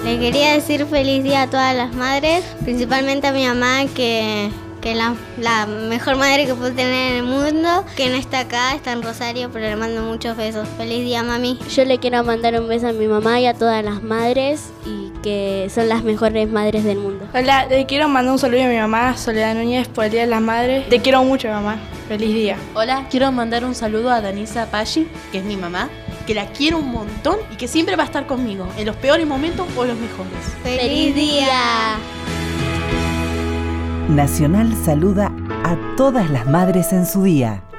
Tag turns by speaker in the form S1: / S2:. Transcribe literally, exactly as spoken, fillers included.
S1: Le quería decir feliz día a todas las madres, principalmente a mi mamá, que, que es la, la mejor madre que puedo tener en el mundo, que no está acá, está en Rosario, pero le mando muchos besos. Feliz día, mami.
S2: Yo le quiero mandar un beso a mi mamá y a todas las madres, y que son las mejores madres del mundo.
S3: Hola, le quiero mandar un saludo a mi mamá, Soledad Núñez, por el Día de las Madres. Te quiero mucho, mamá. Feliz día.
S4: Hola, quiero mandar un saludo a Danisa Paggi, que es mi mamá, que la quiero un montón y que siempre va a estar conmigo, en los peores momentos o los mejores.
S1: ¡Feliz día!
S5: Nacional saluda a todas las madres en su día.